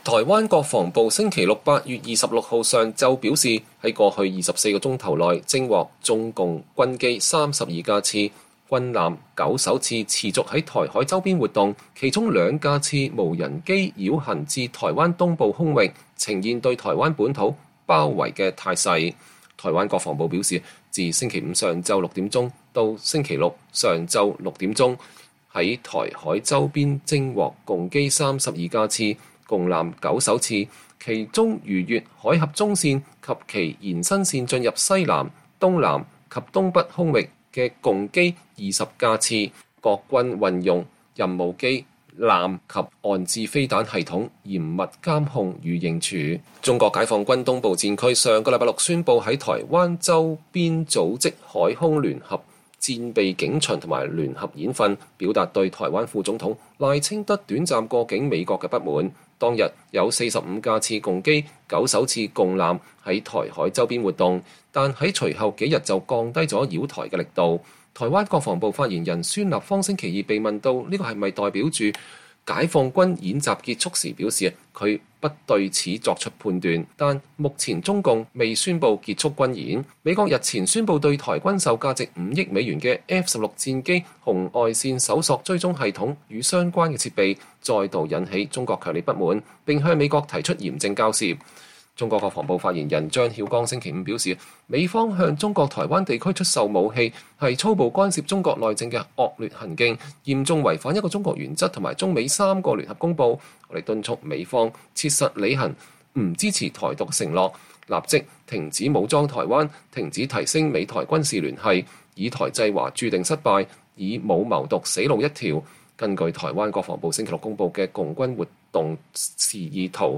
台灣國防部星期六8月26號上晝表示，喺過去24個鐘頭內，偵獲中共軍機32架次、軍艦9艘次持續喺台海周邊活動，其中2架次無人機繞行至台灣東部空域，呈現對台灣本土包圍嘅態勢。台灣國防部表示，自星期五上晝6點鐘到星期六上晝6點鐘，喺台海周邊偵獲共機32架次、共艦9艘次，其中逾越海峽中線及其延伸線進入西南、東南及東北空域嘅共機20架次。國軍運用任務機、艦及岸置飛彈系統嚴密監控與應處。中國解放軍東部戰區上個禮拜六宣布喺台灣周邊組織海空聯合戰備警巡同埋聯合演訓，表達對台灣副總統賴清德短暫過境美國嘅不滿。當日有45架次共機、9艘次共艦喺台海周邊活動，但喺隨後幾日就降低咗擾台嘅力度。台灣國防部發言人孫立方星期二被問到呢個係咪代表住解放軍演習結束時，表示佢不對此作出判斷，但目前中共未宣布結束軍演。美國日前宣布對台軍售價值5億美元嘅 F-16 戰機紅外線搜索追蹤系統與相關嘅設備，再度引起中國強烈不滿，並向美國提出嚴正交涉。中國國防部發言人張曉剛星期五表示，美方向中國台灣地區出售武器係粗暴干涉中國內政嘅惡劣行徑，嚴重違反一個中國原則同埋中美3個聯合公報。我哋敦促美方切實履行唔支持台獨承諾，立即停止武裝台灣，停止提升美台軍事聯繫，以台制華注定失敗，以武謀獨死路一條。根據台灣國防部星期六公佈嘅共軍活動示意圖，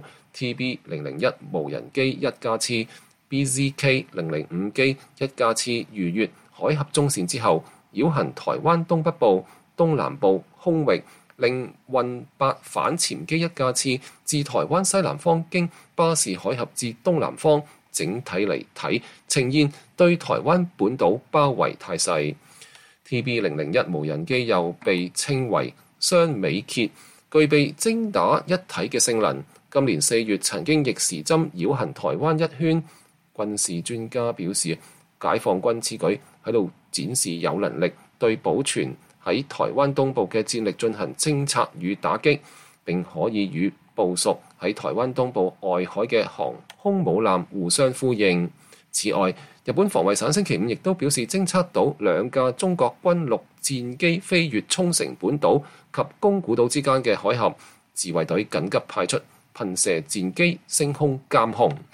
TB001 無人機1架次、BZK005 機1架次逾越海峽中線之後，繞行台灣東北部、東南部空域，另運8反潛機1架次自台灣西南方經巴士海峽至東南方，整體嚟睇呈現對台灣本島包圍態勢。TB001 無人機又被稱為雙尾蠍，具備精打一體嘅性能。今年4月曾經逆時針繞行台灣一圈。軍事專家表示，解放軍此舉喺度展示有能力對保存喺台灣東部嘅戰力進行偵察與打擊，並可以與部署喺台灣東部外海嘅航空母艦互相呼應。此外，日本防衛省星期五亦都表示，偵測到2架中國軍陸戰機飛越沖繩本島及宮古島之間嘅海峽，自衛隊緊急派出噴射戰機升空監控。